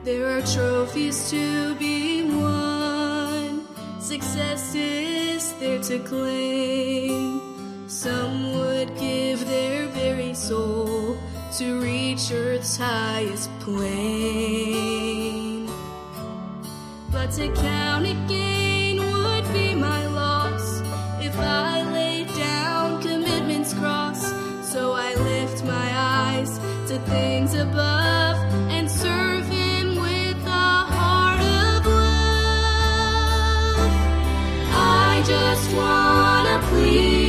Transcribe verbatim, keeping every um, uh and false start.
There are trophies to be won, success is there to claim. Some would give their very soul to reach earth's highest plane. But to count it gain would be my loss if I laid down commitment's cross. So I lift my eyes to things above and serve Him with a heart of love. I just wanna please